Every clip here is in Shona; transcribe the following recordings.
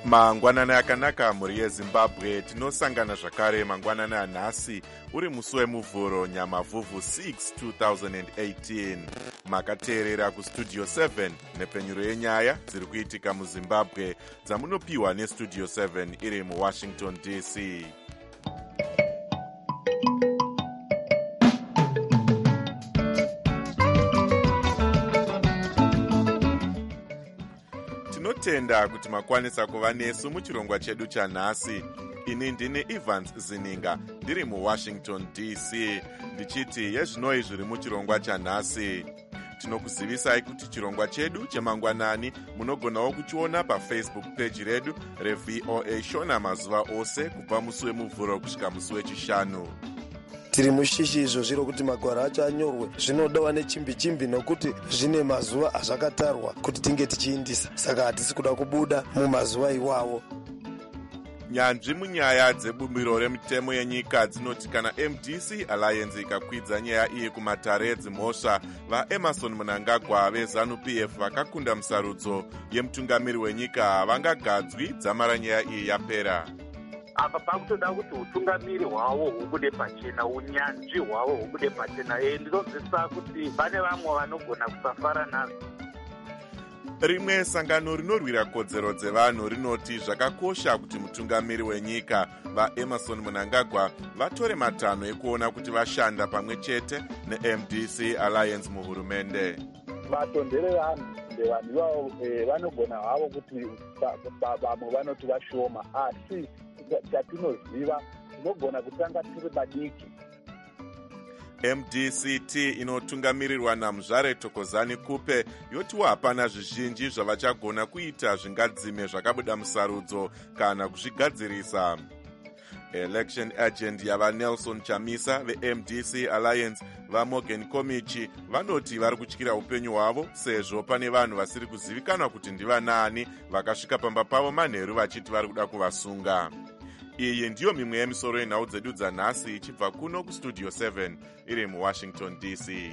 mangwanani akanaka mhuri yezimbabwe. Tinosangana zvakare mangwanani anhasi uri musi wemuvhuro nyamavhuvhu 6 2018. Makateerera kustudio 7 nepfenyuro yenyaya dziri kuitika muzimbabwe dzamunopiwa nestudio 7 iri muwashington dc. Tinotenda kuti makwanisa kuva nesu muchirongwa chedu chanhasi. Ini ndini Evans Zininga ndiri muwashington dc ndichiti yezvinoi zviri muchirongwa chanhasi. Tinokuzivisai kuti chirongwa chedu chemangwanani munogonawo kuchiona pafacebook page redu reVOA Shona mazuva ose kubva musi wemuvhuro kusvika musi wechishanu. Tiri mushishi izvo zviro kuti magwaro acho anyorwe zvinodawa nechimbi nokuti zvine mazuva azvakatarwa kuti tinge tichiindisa, saka hatisi kuda kubuda mumazuva iwawo. Nyanzvi munyaya dzebumbiro remitemo yenyika dzinoti kana MDC Alliance ikakwidza nyaya iyi kumatare edzimhosva, vaEmerson Mnangagwa veZANU-PF vakakunda musarudzo yemutungamiri wenyika havangagadzwi dzamara nyaya iyi yapera. Apa pakutoda kuti utungamiri hwavo hubude pachena, unyanzvi hwavo hubude pachena. Ndinozvisa kuti pane vamwe vanogona kusafara nazvo. Rimwe sangano rinorwira kodzero dzevanhu rinoti zvakakosha kuti mutungamiri wenyika vaEmerson Mnangagwa vatore matanho ekuona kuti vashanda pamwe chete neMDC Alliance muhurumende. Vatondere vanhu vanhu ivavo vanogona havo kuti vamwe vanoti vashoma, asi chatinoziva tinogona kutanga tiri badiki. MDCT inotungamirirwa naMuzvare Thokozani Kupe yotiwa hapana zvizhinji zvavachagona kuita zvingadzime zvakabuda musarudzo kana kuzvigadzirisa. Election agent yavaNelson Chamisa veMDC Alliance vaMorgan Komichi vanoti vari kutyira upenyu hwavo sezvo pane vanhu vasiri kuzivikanwa kuti ndivanaani vakasvika pamba pavo manheru vachiti vari kuda kuvasunga. Iyi ndiyo mimwe yemisoro yenhau dzedu dzanhasi ichibva kuno kustudio 7 iri muwashington dc.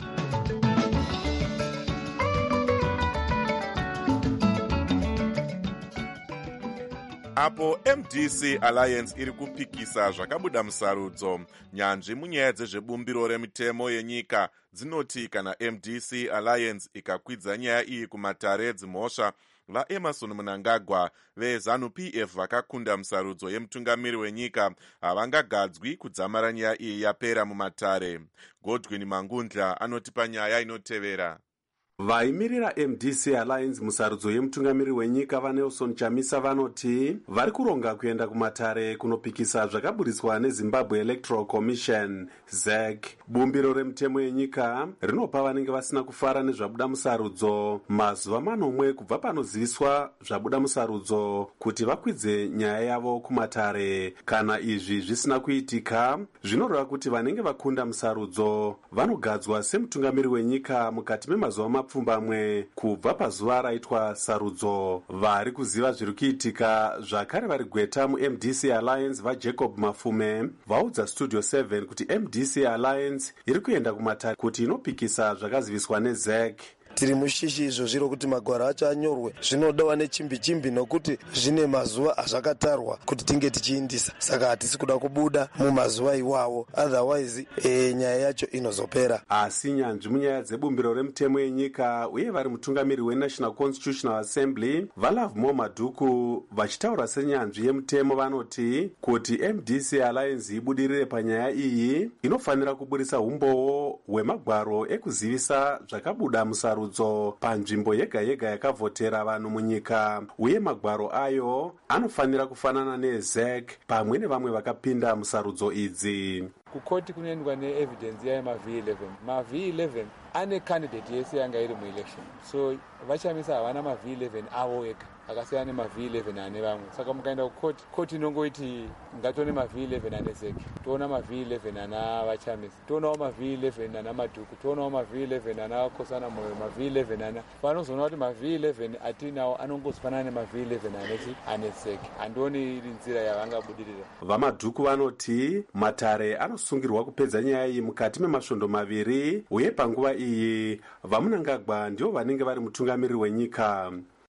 Apo MDC Alliance iri kupikisa zvakabuda musarudzo, nyanzvi munyaya dzezvebumbiro remitemo yenyika dzinoti kana MDC Alliance ikakwidza nyaya iyi kumatare edzimhosva, vaEmerson Mnangagwa veZANU-PF vakakunda musarudzo yemutungamiri wenyika havangagadzwi kudzamara nyaya iyi yapera mumatare. Godwin Mangundla anotipa nyaya inotevera. Vaimirira MDC Alliance musarudzo yemutungamiri wenyika vaNelson Chamisa vanoti vari kuronga kuenda kumatare kunopikisa zvakaburiswa neZimbabwe Electoral Commission ZEC. Bumbiro remitemo yenyika rinopa vanenge vasina kufara nezvabuda musarudzo mazuva manomwe kubva panoziviswa zvabuda musarudzo kuti vakwidze nyaya yavo kumatare. Kana izvi zvisina kuitika, zvinoreva kuti vanenge vakunda musarudzo vanogadzwa semutungamiri wenyika mukati memazuva mapfumbamwe kubva pazuva raitwa sarudzo. Vari kuziva zviri kuitika zvakare vari gweta muMDC Alliance vaJacob Mafume vaudza studio 7 kuti MDC Alliance iri kuenda kumatare kuti inopikisa zvakaziviswa neZEC. Tiri mushishi izvo zviro kuti magwaro acho anyorwe zvinodawa nechimbi nokuti zvine mazuva azvakatarwa kuti tinge tichiindisa, saka hatisi kuda kubuda mumazuva iwawo, otherwise nyaya yacho inozopera. Asi nyanzvi munyaya dzebumbiro remitemo yenyika uye vari mutungamiri weNational Constitutional Assembly vaLovemore Madhuku vachitaura senyanzvi yemutemo vanoti kuti MDC Alliance ibudirire panyaya iyi inofanira kuburisa umbowo hwemagwaro ekuzivisa zvakabuda musarudzo panzvimbo yega yega yakavhotera vanhu munyika, uye magwaro ayo anofanira kufanana neZEC pamwe nevamwe vakapinda musarudzo idzi. Kukoti kunoendwa neevidence yayo maV11. maV11 ane candidate yese yanga iri muelection, so vaChamisa havana maV11 avo ega akasiyana nemaV11 ane vamwe. Saka mukaenda kukoti, koti inongoiti ngatone maV11 ane ZEC, toona maV11 ana vaChamisa, toonawo maV11 ana Madhuku, toonawo maV11 ana Kosana Moyo, maV11 ana panozoona kuti maV11 atinawo anongozifanana nemaV11 ane ZEC. Handioni iri nzira yavangabudirira. VaMadhuku vanoti matare anosungirwa kupedza nyaya iyi mukati memasvondo maviri, uye panguva iyi vaMnangagwa ndivo vanenge vari mutungamiri wenyika.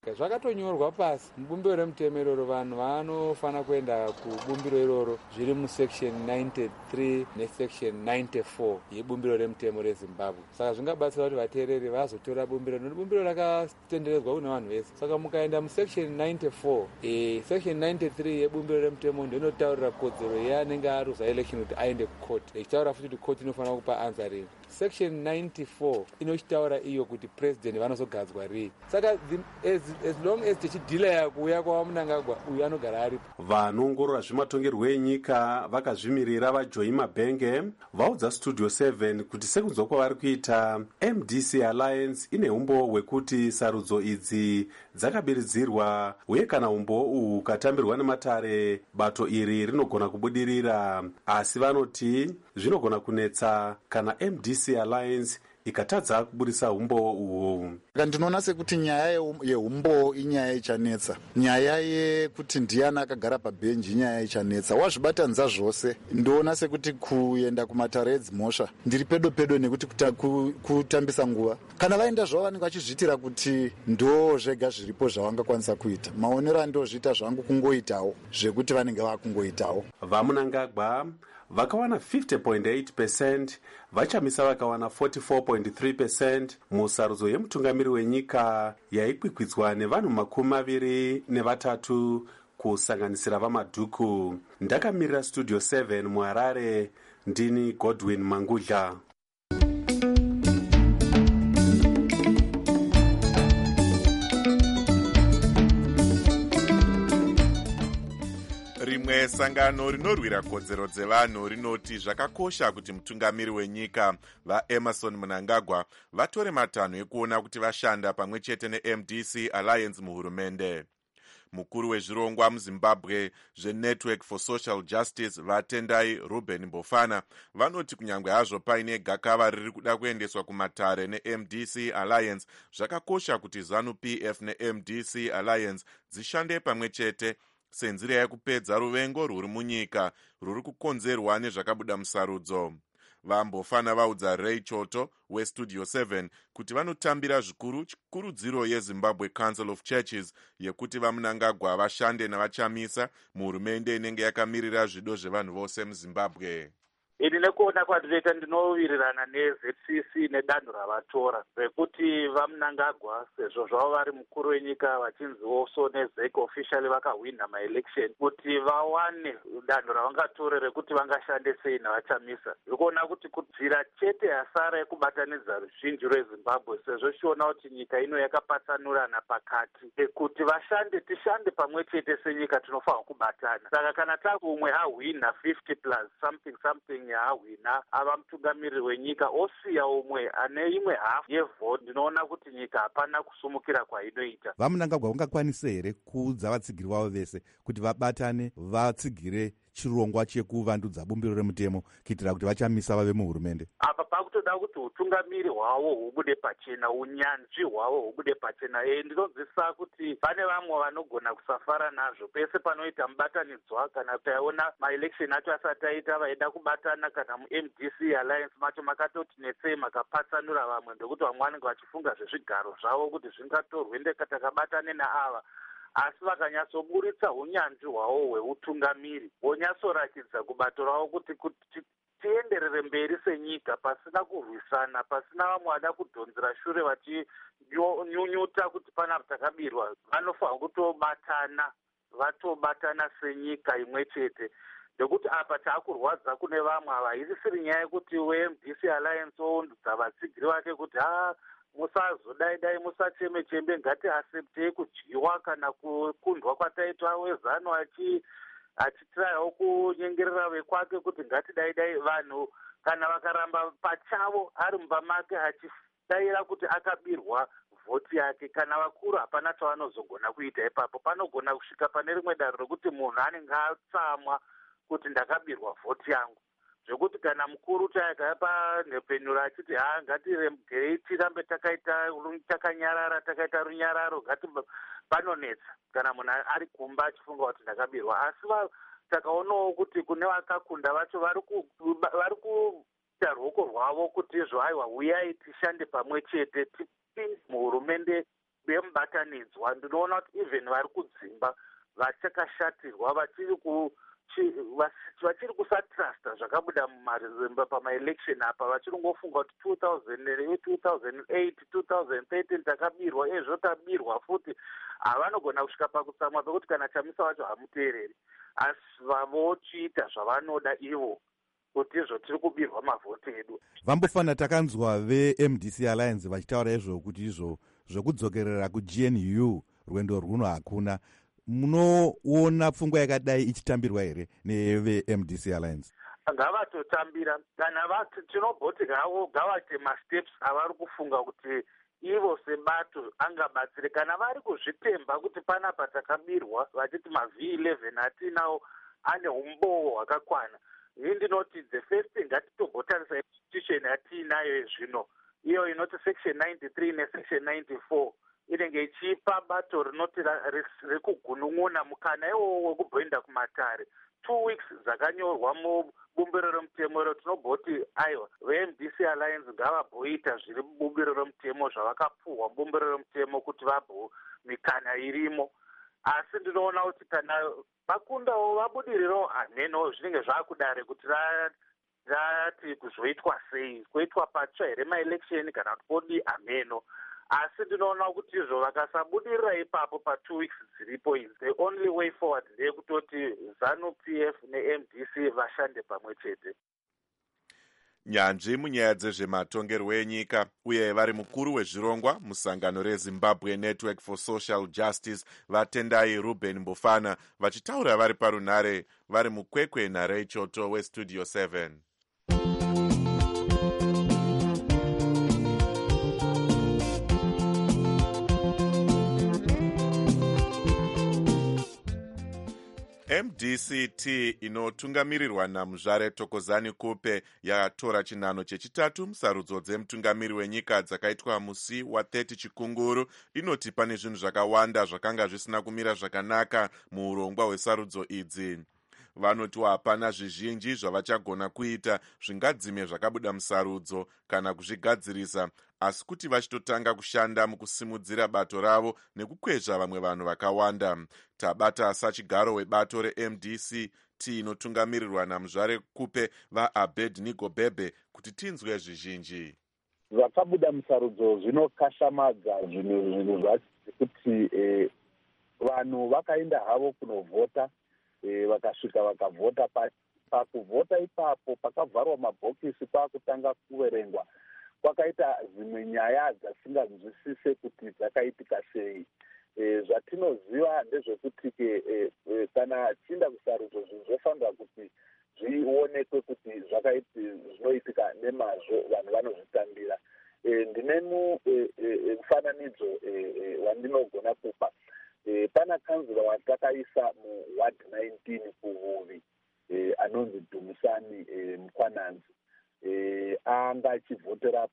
zvakatonyorwa pasi mubumbiro remutemo iroro. Vanhu vanofana kuenda kubumbiro iroro zviri musection 93 nesection 94 yebumbiro remutemo rezimbabwe. Saka zvingabatsira kuti vateereri vazotora bumbiro, nokuti bumbiro rakatenderedzwa kuna vanhu vese. Saka mukaenda musection 94, section 93 yebumbiro remutemo ndinotaurira kodzero yeanenge aruza election kuti aende kucourt, ichitaura futi kuti court inofanira kupa answering. Section 94 inochitaura iyo kuti president vanozogadzwa rii. Saka as long as tichidhilaya kuuya kwaMnangagwa, uyu anogara aripo. Vanoongorora zvematongerwo enyika vakazvimirira vaJoyi Mabhenge vaudza Studio 7 kuti sekunzwa kwavari kuita, MDC Alliance ine umbo hwekuti sarudzo idzi dzakabiridzirwa, uye kana umbo uhu ukatambirwa nematare, bato iri rinogona kubudirira. Asi vanoti zvinogona kunetsa kana MDC Alliance ikatadza kuburisa umbo uhu. Ndinoona sekuti nyaya yeumbo inyaya ichanetsa. Nyaya yekuti ndiani akagara pabhenji inyaya ichanetsa. Wazvibatanidza zvose, ndoona sekuti kuenda kumatare edzimhosva ndiri pedo nekuti kutambisa nguva. Kana vaenda zvavo vanenge vachizviitira kuti ndo zvega zviripo zvavangakwanisa kuita. Maonero andozviita zvangu kungoitawo zvekuti vanenge vakungoitawo. VaMnangagwa vakawana 50.8%, vaChamisa vakawana 44.3% musarudzo yemutungamiri wenyika yaikwikwidzwa nevanhu 23 kusanganisira vamadhuku. Ndakamirira Studio 7 muHarare, ndini Godwin Mangudla. Rimwe sangano rinorwira kodzero dzevanhu rinoti zvakakosha kuti mutungamiri wenyika vaEmmerson Mnangagwa vatore matanho ekuona kuti vashanda pamwe chete neMDC Alliance muhurumende. Mukuru wezvirongwa muZimbabwe zveNetwork for Social Justice vaTendai Ruben Mbofana vanoti kunyangwe hazvo paine gakava riri kuda kuendeswa kumatare neMDC Alliance, zvakakosha kuti ZANU-PF neMDC Alliance dzishande pamwe chete senzira yekupedza ruvengo rwuri munyika rwuri kukonzerwa nezvakabuda musarudzo. Vambofana vaudza Ray Choto weStudio 7 kuti vanotambira zvikuru chikurudziro yeZimbabwe Council of Churches yekuti vaMnangagwa vashande navaChamisa muhurumende inenge yakamirira zvido zvevanhu vose muZimbabwe. Ini nekuona kwandinoita ndinowirirana neZCC nedanho ravatora rekuti vaMnangagwa sezvo zvavo vari mukuru wenyika vachinziwo so neZEC officially vakahwina maelection kuti vawane danho ravangatore rekuti vangashande sei navaChamisa. Ndikuona kuti kudzira chete yasara yekubatanidza ruzhinji rweZimbabwe sezvo chiona kuti nyika ino yakapatsanurana pakati kuti vashande tishande pamwe chete senyika tinofanira kubatana. Saka kana umwe ahwina 50 plus something yahwina ava mutungamiriri wenyika osiya umwe ane imwe hafu yevhoti, ndinoona kuti nyika hapana kusumukira kwainoita. vaMnangagwa vangakwanise here kuudza vatsigiri vavo vese kuti vabatane vatsigire chirongwa chekuvandudza bumbiro remutemo kuitira kuti vaChamisa vave muhurumende? Apa pakutoda kuti utungamiri hwavo hubude pachena, unyanzvi hwavo hubude pachena. Ndinonzwisisa kuti pane vamwe vanogona kusafara nazvo pese panoita mubatanidzwa, kana taiona maelection acho asati aita vaida kubatana kana muMDC Alliance macho makatoti netsei makapatsanura vamwe, ndokuti vamwe vanenge vachifunga zvezvigaro zvavo kuti zvingatorwe ndekatakabatane naava. Asi vakanyatsoburitsa unyanzvi hwavo hweutungamiri, vonyatsoratidza kubato ravo kuti tienderere mberi senyika pasina kurwisana, pasina vamwe vada kudhonzera shure vachinyunyuta kuti pana takabirwa. Vanofanira kutobatana, vatobatana senyika imwe chete. Ndekuti apa taakurwadza kune vamwe ava isisiri nyaya yekuti weMDC Alliance oundudza vatsigiri vake kuti musazodai musacheme-chembe, ngati aseptei kudyiwa kana kukundwa kwataitwa weZANU achitirawo kunyengerera vekwake kuti ngatidai vanhu kana vakaramba pachavo ari mumba make achidaira kuti akabirwa vhoti yake, kana vakuru hapana chavanozogona kuita ipapo. Panogona kusvika pane rimwe danho rekuti munhu anenge atsamwa kuti ndakabirwa vhoti yangu, zvekuti kana mukuru chaiya panhepenyuro achiti ngatiremgerei tirambe takanyarara takaita runyararo, ngati panonetsa kana munhu ari kumba achifunga kuti ndakabirwa. Asi takaonawo kuti kune vakakunda vacho vari kuita ruoko rwavo kuti izvo aiwa uyai tishande pamwe chete tipinde muhurumende bemubatanidzwa. Ndinoona kuti even vari kudzimba vachakashatirwa vachiri kusatrusta zvakabuda mumarizimba pamaelection apa, vachiri ngofunga kuti 2008 2013 takabirwa, ezvo tabirwa futi. Havanogona kusvika pakutsamwa pekuti kana Chamisa wacho hamuteereri, asi vavochiita zvavanoda ivo kuti izvo tiri kubirwa mavhoti edu. Vambofana takanzwa veMDC Alliance vachitaura izvo kuti izvo zvokudzokerera kuGNU rwendo rwuno hakuna. Munoona pfungwa yakadai ichitambirwa here neveMDC Alliance? Ngavatotambira kana tinobhoti gavaite masteps avari kufunga kuti ivo sebato angabatsire kana vari kuzvitemba kuti panapa takabirwa vachiti maV11 hatinawo ane umbowo hwakakwana. Hii ndinoti the first thing ngatitobhotarisa institution yatiinayo zvino, iyo inoti section 93 nesection 94 inenge ichipa bato rinoti rekugunun'una mukana iwowo wekubhoinda kumatare. 2 weeks dzakanyorwa mubumbiro remutemo iro. Tinobhoti aiwa veMDC Alliance ngavabhoita zviri mubumbiro remutemo zvavakapuhwa mubumbiro remutemo kuti mikana irimo. Asi ndinoona kuti kana vakundawo vabudirirawo haneno zvinenge zvakudare kuti rati kuzoitwa sei, kuitwa patsva here maelection kana kuti kodi hameno. Asi ndinoona kuti izvo vakasabudirira ipapo pa2 weeks dziripo idzi, the only way forward ndeyekutoti ZANU-PF neMDC vashande pamwe chete. Nyanzvi munyaya dzezvematongerwo enyika uye vari mukuru wezvirongwa musangano reZimbabwe Network for Social Justice vaTendai Ruben Mbofana vachitaura vari parunhare vari mukwekwe naRay Choto weStudio 7. MDCT inotungamirirwa naMuzvare Thokozani Kupe yatora chinhano chechitatu musarudzo dzemutungamiri wenyika dzakaitwa musi wa30 Chikunguru. Inoti pane zvinhu zvakawanda zvakanga zvisina kumira zvakanaka muurongwa hwesarudzo idzi. Vanoti hapana zvizhinji zvavachagona kuita zvingadzime zvakabuda musarudzo kana kuzvigadzirisa, asi kuti vachitotanga kushanda mukusimudzira bato ravo nekukwezva vamwe vanhu vakawanda. Tabata sachigaro webato reMDCT inotungamirirwa naMuzvare Kupe vaAbednego Bebe kuti tinzwe zvizhinji. Zvakabuda musarudzo zvinokashamadza zvinhu zvekuti vanhu vakaenda havo kunovhota, vakasvika vakavhota. Pakuvhota ipapo pakavharwa mabhokisi kwakutanga kuverengwa, kwakaita dzimwe nyaya dzasinganzwisise kuti dzakaitika sei. Zvatinoziva ndezvekuti kana chiinda kusarudzo zvinhu zvofanira kuti zvionekwe kuti zvinoitika nemazvo, vanhu vanozvitambira. Ndine mufananidzo wandinogona kupa. Pana kanzura watakaisa muward 19 kuHuvi anonzi Dumisani Mkwananzi. Anga achivhotera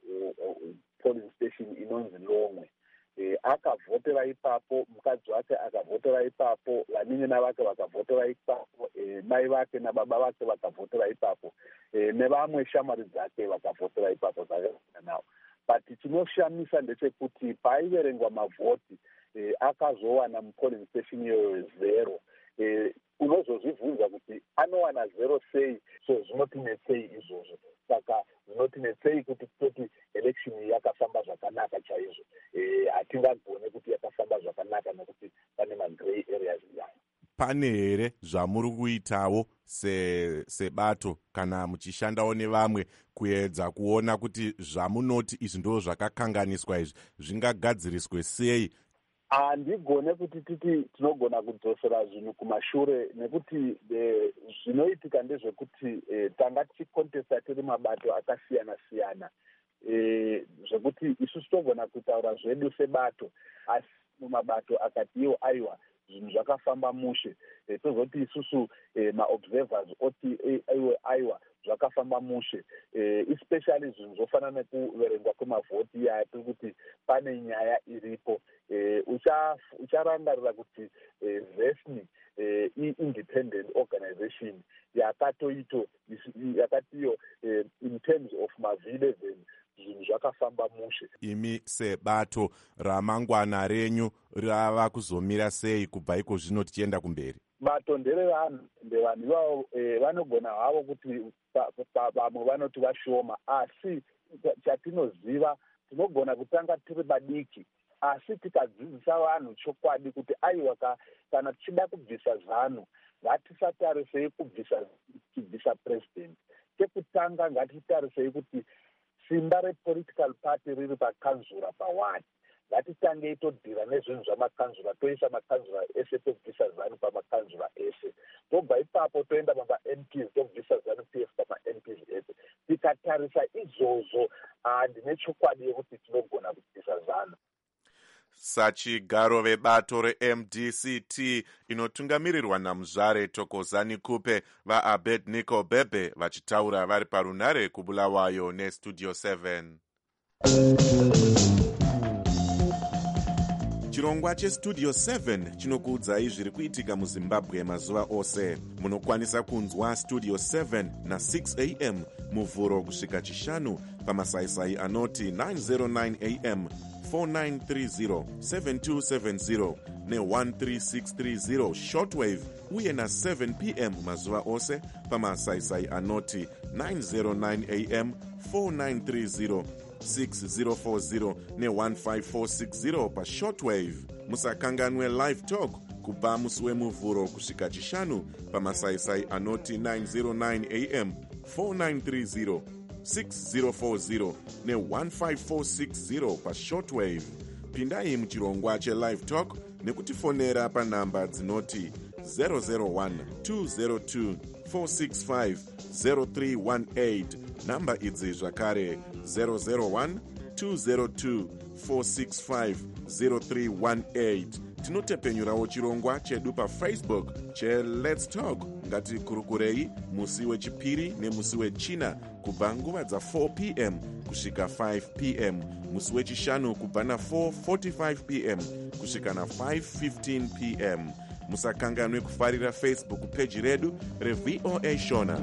polling station inonzi Lomwe. Akavhotera ipapo, mukadzi wake akavhotera ipapo, vanin'ina vake vakavhotera ipapo, mai vake nababa vake vakavhotera ipapo, nevamwe shamwari dzake vakavhotera ipapo nawo. But chinoshamisa ndechekuti paiverengwa mavhoti akazowana mupolling station iyoyo 0. Unozozvibvunza kuti anowana 0 sei, so zvinotinetsei izvozvo. Saka zvinotinetsei kuti election yakafamba zvakanaka chaizvo. Hatingagone kuti yakafamba zvakanaka nekuti pane magrey areas yayo. Pane here zvamuri kuitawo sebato kana muchishandawo nevamwe kuedza kuona kuti zvamunoti izvi ndo zvakakanganiswa izvi zvingagadziriswe sei? Handigone kuti tinogona kudzosera zvinhu kumashure, nekuti zvinoitika ndezvekuti tanga tichikontesta tiri mabato akasiyana-siyana, zvekuti isusu togona kutaura zvedu sebato, asi mumabato akati iwo aiwa zvinhu zvakafamba mushe, tozoti isusu maobservers oti aiwa zvakafamba mushe, especially zvinhu zvofana nekuverengwa kwemavhoti iya tiri kuti pane nyaya iripo. Ucharangarira kuti ZESNI independent organization yakatiyo in terms of maV11 zvinhu zvakafamba mushe. Imi sebato ramangwana renyu rava kuzomira sei kubva iko zvino tichienda kumberi? Bato nderevanhu ivavo vanogona havo kuti vamwe vanoti vashoma, asi chatinoziva tinogona kutanga tiri badiki, asi tikadzidzisa vanhu chokwadi kuti aiwa kana tichida kubvisa ZANU ngatisatarisei kubvisa president. Chekutanga ngatitarisei kuti simba repolitical party riri pakanzura pawani, ngatitangei todhira nezvinhu zvamakanzura, toisa makanzura ese tobvisa ZANU pamakanzura ese, tobva ipapo toenda pama-MPs tobvisa ZANU-PF pama-MPs ese. Tikatarisa izvozvo handine chokwadi yekuti tinogona kubvisa ZANU. Sachigaro vebato reMDCT inotungamirirwa naMuzvare Thokozani Kupe vaAbednego Bebe vachitaura vari parunare kuBulawayo neStudio 7. Chirongwa cheStudio 7 chinokuudzai zviri kuitika muZimbabwe mazuva ose. Munokwanisa kunzwa Studio 7 na6 am muvhuro kusvika chishanu pamasaisai anoti 909 am 4930 7270 ne13630 shortwave uye na7 pm mazuva ose pamasaisai anoti 909 am 4930 6040 ne15460 pashortwave. Musakanganwe live talk kubva musi wemuvhuro kusvika chishanu pamasaisai anoti 909 am 4930 6040 ne15460 pashortwave. Pindai muchirongwa chelive talk nekutifonera panhamba dzinoti 001 202 465 0318. Namba idzi zvakare 001 202 465 0318. Tinotepenyurawo chirongwa chedu paFacebook cheLet's Talk. Ngatikurukurei musi wechipiri nemusi wechina kubva nguva dza4 pm kusvika 5 pm, musi wechishanu kubva na4:45 pm kusvika na5:15 pm. Musakanganwe kufarira Facebook page redu reVOA Shona.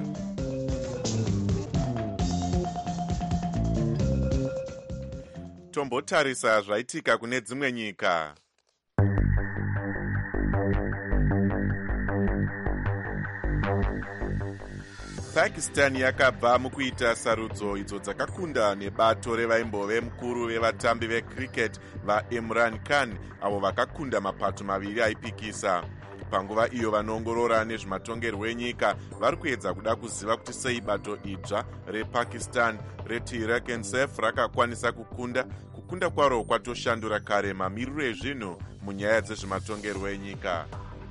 Tombotarisa zvaitika kune dzimwe nyika. Pakistan yakabva mukuita sarudzo idzo dzakakunda nebato revaimbove mukuru vevatambi vecricket vaImran Khan avo vakakunda mapato maviri aipikisa. Panguva iyo vanoongorora nezvematongerwo enyika vari kuedza kuda kuziva kuti sei bato idzva rePakistan reTehreek Insaf rakakwanisa kukunda kwaro kwatoshandura kare mamiriro ezvinhu munyaya dzezvematongerwo enyika.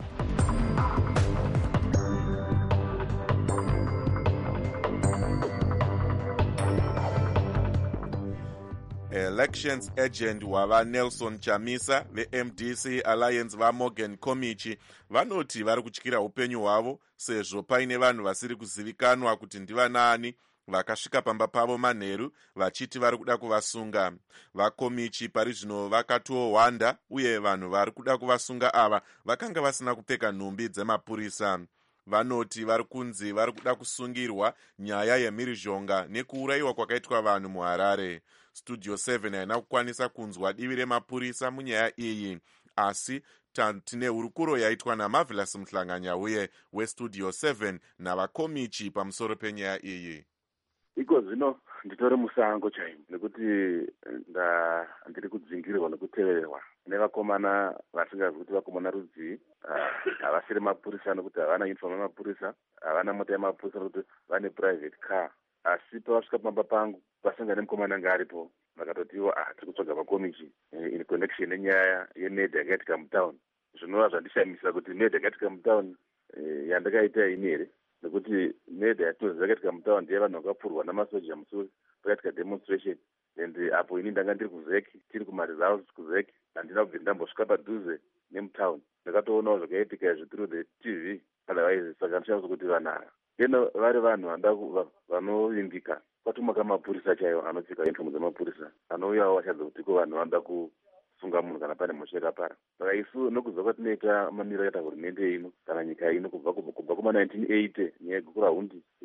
Elections agent wava Nelson Chamisa veMDC Alliance vaMorgan Komichi vanoti vari kutyira upenyu hwavo sezvo paine vanhu vasiri kuzivikanwa kuti ndivanaani vakasvika pamba pavo manheru vachiti vari kuda kuvasunga. VaKomichi pari zvino vakatohwanda uye vanhu vari kuda kuvasunga ava vakanga vasina kupfeka nhumbi dzemapurisa. Vanoti vari kunzi vari kuda kusungirwa nyaya yemhirizhonga nekuurayiwa kwakaitwa vanhu muHarare. Studio 7 haina kukwanisa kunzwa divi remapurisa munyaya iyi, asi tine hurukuro yaitwa naMarvelous Muhlanganya uye weStudio 7 navaKomichi pamusoro penyaya iyi. Iko zvino nditori musango chaimo nekuti ndiri kudzingirirwa nekutevererwa nevakomana vasingazi kuti vakomana rudzii. Havasiri mapurisa nekuti havana uniform yemapurisa, havana mota yemapurisa nekuti vane private car. Asi pavasvika pamba pangu vasanga nemukomana ngaripo vakatotiwo tiri kutsvaga vaKomichi in connection nenyaya yemedha yakaitika mutown. Zvinova zvandishamisa kuti medha yakaitika mutown yandakaita ini here, nekuti medha yatinoziva yakaitika mutown ndiye vanhu vakapfurwa namasoja musuri pakaitika demonstration. And apo ini ndanga ndiri kuzeki, tiri kumaresults kuzeki, handina kubvira ndambosvika padhuze nemutown. Ndakatoonawo zvakaitika izvi through the TV. Otherwise saka ndishamisa kuti vanhu ava vari vanhu vanovimbika. Kwatumaka mapurisa chaiwo anopfeka uniform dzemapurisa anouyawo vachadza kuti ko vanhu vanoda kusunga munhu kana pane mhosva yakapara. Saka isu nokubva kwatinoita mamiriro akaita hurumende ino kana nyika ino kubva kuma1980 nyaya yegukura hundi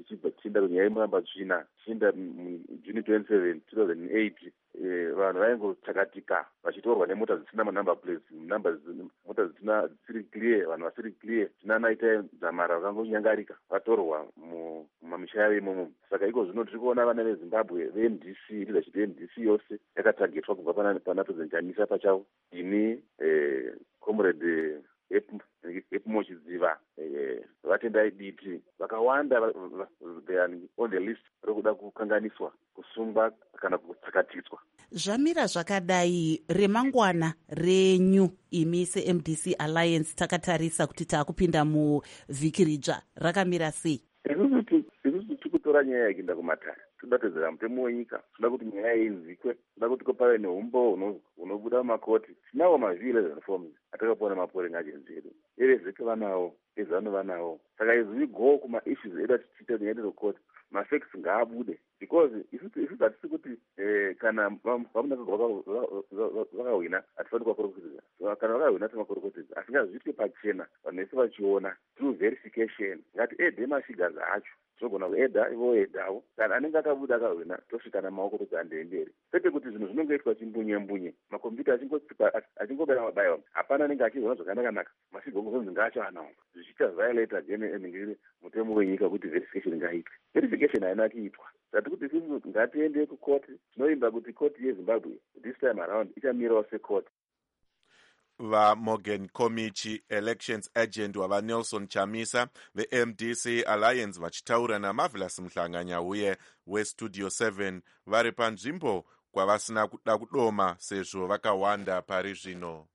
ichibva tichienda kunyaya yemuramba tsvina tichienda June 27 2008 vanhu vaingotsakatika vachitorwa nemota dzisina manumber plates, mota dzisiri clear, vanhu vasiri clear. Tinanaita dzamara vakangonyangarika vatorwa mumamisha yavo imomo. Saka iko zvino tiri kuona vana veZimbabwe veMDC, leadership yeMDC yose yakatagetwa kubva pana President Chamisa pachavo. Ini comrade Epmo Chidziva vatendai diti vakawanda they are on the list rokuda kukanganiswa, kusungwa kana kutsakatiswa. Zvamira zvakadai, remangwana renyu imi seMDC Alliance takatarisa kuti taakupinda muvhiki ridzva rakamira sei? Isusu tikutora nyaya yekuenda kumatare, toda kuteedzera mutemo wenyika, toda kuti nyaya inzikwe, toda kuti pave neumbo hunobuda mumakoti. Tinawo ma-V11 forms atakapuwa nemaporing agency edu, evezeke vanawo, ezano vanawo. Saka as we go kuma-issues edu atichita nenyaya court, ma-facts ngaabude, because isusu hatisi kuti kana vamunakagwa vakahwina hatifani kuvakorokotedza, kana vakahwina timakorokotedza, asi ngazviitwe pachena vanhu vese vachiona through verification. Ngatiedhe mafigures acho, tinogona kuedha ivoedhawo, kana anenge akabuda akahwina tosvika namaoko kuti andeendere, kwete kuti zvinhu zvinongoitwa chimbunye makombiyuta achingobayiwa hapana anenge achizoona zvakanaka masigongozonzi ngaacho anawo zvichiita violate again mutemo wenyika kuti verification ngaitwe. Verification haina kuitwa, zati kuti isusu ngatiende kukoti. Tinoimba kuti koti yeZimbabwe this time around ichamirawo sekoti. VaMorgan Komichi, elections agent wavaNelson Chamisa veMDC Alliance vachitaura naMarvelous Mhlanganyauye weStudio 7 vari panzvimbo kwavasina kuda kudoma sezvo vakawanda pari zvino.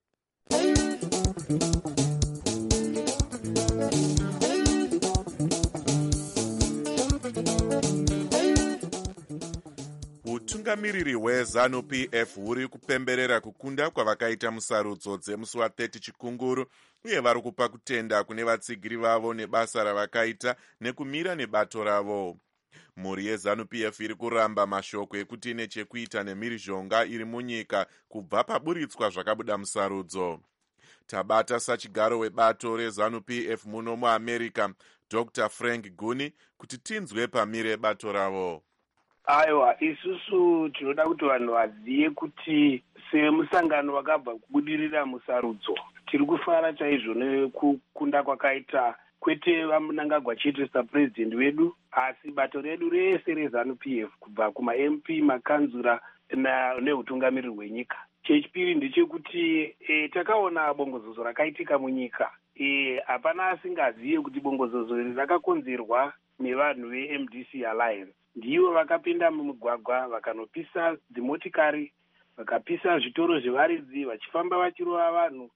Utungamiriri hweZANU-PF huri kupemberera kukunda kwavakaita musarudzo dzemusi wa30 Chikunguru, uye vari kupa kutenda kune vatsigiri vavo nebasa ravakaita nekumira nebato ravo. Mhuri yeZANU-PF iri kuramba mashoko ekuti ine chekuita nemhirizhonga iri munyika kubva paburitswa zvakabuda musarudzo. Tabata sachigaro webato reZANU-PF muno muAmerica, Dr. Frank Guni, kuti tinzwe pamire bato ravo. Aiwa, isusu tinoda kuti vanhu vazive kuti semusangano wakabva kubudirira musarudzo, tiri kufara chaizvo nekukunda kwakaita kwete vaMnangagwa chete sapurezidendi wedu, asi bato redu rese reZANU-PF kubva kuma-MP, makanzura neutungamiriri hwenyika. Chechipiri ndechekuti takaona bongozozo rakaitika munyika. Hapana asingazive kuti bongozozo iri rakakonzerwa nevanhu veMDC Alliance. Ndivo vakapinda mumugwagwa vakanopisa dzimotikari, vakapisa zvitoro zvevaridzi, vachifamba vachirova vanhu,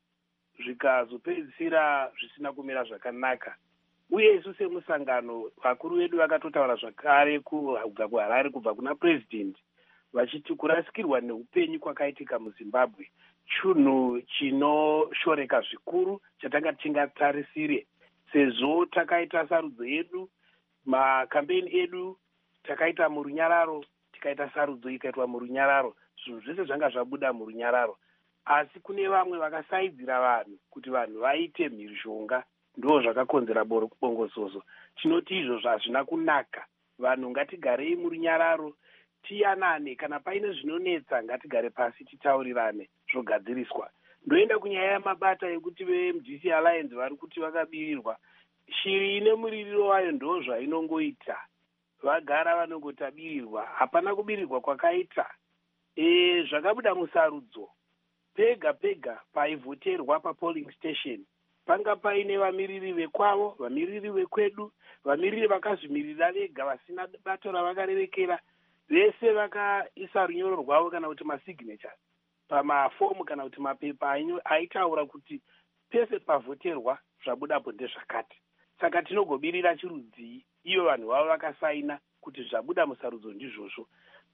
zvikazopedzisira zvisina kumira zvakanaka. Uye isu semusangano vakuru vedu vakatotaura zvakare kubva kuHarare kubva kuna president vachiti kurasikirwa neupenyu kwakaitika muZimbabwe chinhu chinoshoreka zvikuru chatanga tingatarisire, sezvo takaita sarudzo yedu, makambeni edu takaita murunyararo, tikaita sarudzo ikaitwa murunyararo, zvinhu zvese zvanga zvabuda murunyararo. Asi kune vamwe vakasaidzira vanhu kuti vanhu vaite mhirizhonga, ndo zvakakonzera bongozozo. Tinoti izvo hazvina kunaka. Vanhu ngatigarei murunyararo, tiyanane, kana paine zvinonetsa ngatigare pasi titaurirane zvogadziriswa. Ndoenda kunyaya yamabata yekuti veMDC Alliance vari kuti vakabirirwa. Shiri ine muririro wayo ndo zvainongoita. Vagara vanongotabirirwa, hapana kubirirwa kwakaita. Zvakabuda musarudzo, pega paivhoterwa papolling station, panga paine vamiriri vekwavo, vamiriri vekwedu, vamiriri vakazvimirira vega vasina bato ravakarerekera, vese vakaisa runyoro rwavo kana kuti masignatures pamafomu kana kuti mapepa aitaura kuti pese pavhoterwa zvabudapo ndezvakati. Saka tinogobirira chirudzii, iyo vanhu vavo vakasaina kuti zvabuda musarudzo ndizvozvo.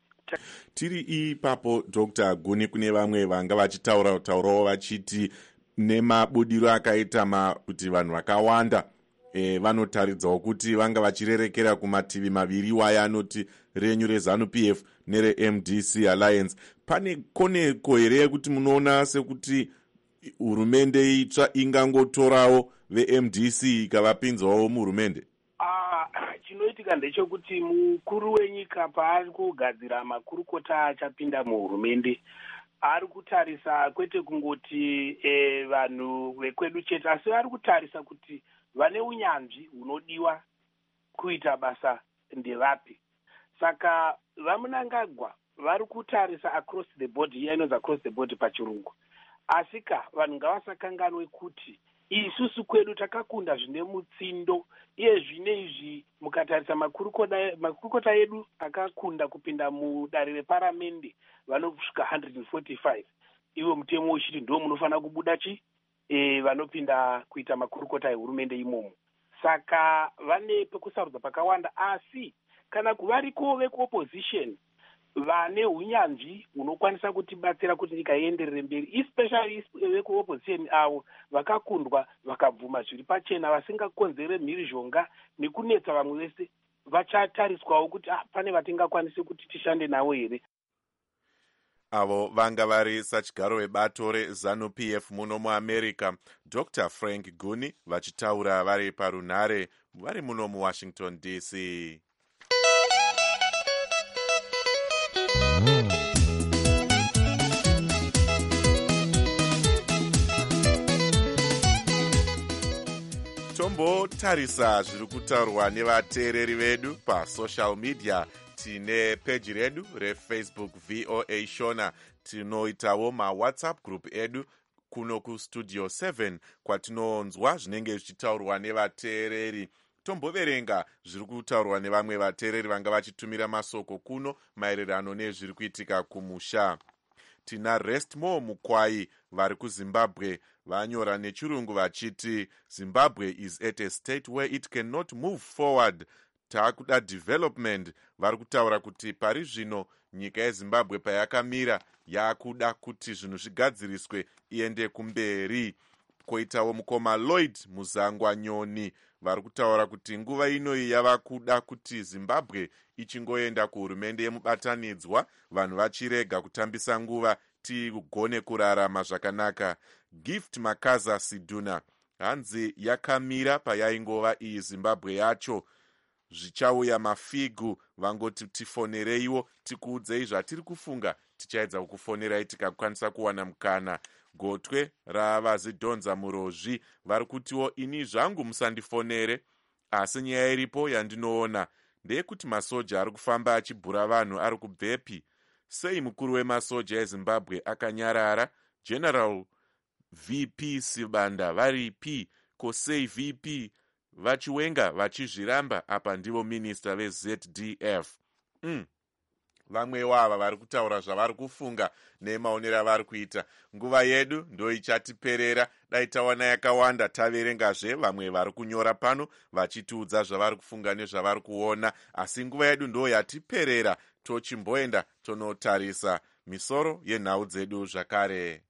Tiri ipapo Dr. Guni, kune vamwe vanga vachitaurawo vachiti nemabudiro akaita kuti vanhu vakawanda vanotaridzawo kuti vanga vachirerekera kumativi maviri waya anoti renyu reZANU-PF nereMDC Alliance. Pane koneko here yekuti munoona sekuti hurumende itsva ingangotorawo veMDC ikavapinzawo muhurumende? chinoitika ndechekuti mukuru wenyika paari kugadzira makurukota achapinda muhurumende ari kutarisa kwete kungoti vanhu vekwedu chete, asi ari kutarisa kuti vane unyanzvi hunodiwa kuita basa ndevapi. Saka vaMunangagwa vari kutarisa across the board, iya inonzi across the board pachirungu. Asika vanhu ngavasakanganwe kuti isusu kwedu takakunda zvine mutsindo, iye zvine izvi mukatarisa makurukota edu akakunda kupinda mudare reparamende vanosvika 145. Iwe mutemo uchiti ndo munofanira kubuda vanopinda kuita makurukota ehurumende imomo. Saka vane pekusarudza pakawanda, asi kana kuvariko vekuopposition vane hunyanzvi hunokwanisa kutibatsira kuti nyika ienderere mberi, especially vekuopposition avo vakakundwa vakabvuma zviri pachena, vasingakonzere mhirizhonga nekunetsa vamwe vese, vachatariswawo kuti pane vatingakwanise kuti tishande navo here. Avo vanga vari sachigaro webato reZANU-PF muno muamerica, Dr Frank Guni, vachitaura vari parunhare vari muno muWashington DC. Tombotarisa zviri kutaurwa nevateereri vedu pasocial media. Tine peji redu reFacebook VOA Shona, tinoitawo mawhatsapp group edu kuno kustudio 7 kwatinonzwa zvinenge zvichitaurwa nevateereri. Tomboverenga zviri kutaurwa nevamwe vateereri vanga vachitumira masoko kuno maererano nezviri kuitika kumusha. Tina Restmore Mukwai vari kuZimbabwe vanyora nechirungu vachiti Zimbabwe is at a state where it cannot move forward. Taakuda development. Vari kutaura kuti pari zvino nyika yeZimbabwe payakamira yakuda kuti zvinhu zvigadziriswe iende kumberi. Koitawo mukoma Lloyd Muzangwa Nyoni vari kutaura kuti nguva inoyi yava kuda kuti Zimbabwe ichingoenda kuhurumende yemubatanidzwa, vanhu vachirega kutambisa nguva, tigone kurarama zvakanaka. Gift Makaza Siduna hanzi yakamira payaingova iyi Zimbabwe yacho. Zvichauya mafigu, vangoti tifonereiwo tikuudzei zvatiri kufunga, tichaedza kukufonerai tikakwanisa kuwana mukana. Gotwe ravazidhonza murozvi vari kutiwo ini zvangu musandifonere, asi nyaya iripo yandinoona ndeyekuti masoja ari kufamba achibhura vanhu ari kubvepi. Sei mukuru wemasoja eZimbabwe akanyarara? General VP Sibanda varipi? Kosei VP vachiwenga vachizviramba? Apa ndivo minista veZDF. Vamwe wava vari kutaura zvavari kufunga nemaonero avari kuita. Nguva yedu ndo ichatiperera, dai tawana yakawanda taverengazve vamwe vari kunyora pano vachitiudza zvavari kufunga nezvavari kuona, asi nguva yedu ndo yatiperera, tochimboenda tonotarisa misoro yenhau dzedu zvakare.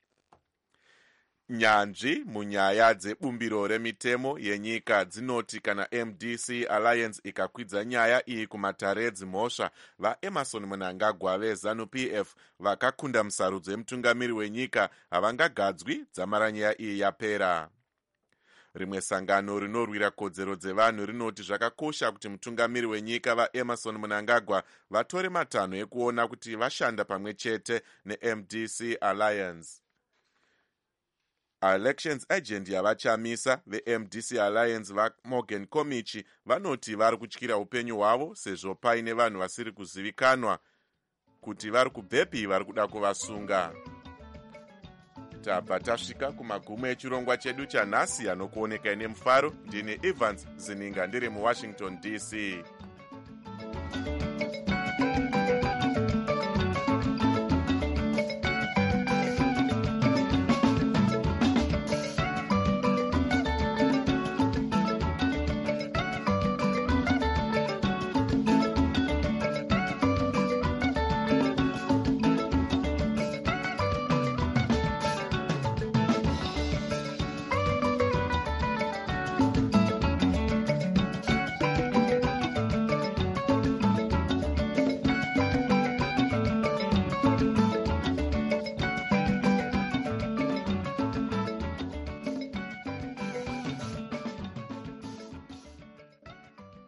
Nyanzvi munyaya dzebumbiro remitemo yenyika dzinoti kana MDC Alliance ikakwidza nyaya iyi kumatare edzimhosva, vaEmerson Mnangagwa veZANU-PF vakakunda musarudzo yemutungamiri wenyika havangagadzwi dzamara nyaya iyi yapera. Rimwe sangano rinorwira kodzero dzevanhu rinoti zvakakosha kuti mutungamiri wenyika vaEmerson Mnangagwa vatore matanho ekuona kuti vashanda pamwe chete neMDC Alliance. Elections agent yavachamisa veMDC Alliance vaMorgan Komichi vanoti vari kutyira upenyu hwavo sezvo paine vanhu vasiri kuzivikanwa kuti vari kubvepi vari kuda kuvasunga. Tabva tasvika kumagumo echirongwa chedu chanhasi anokuoneka ine mufaro. Ndini Evans Zininga ndiri muWashington DC.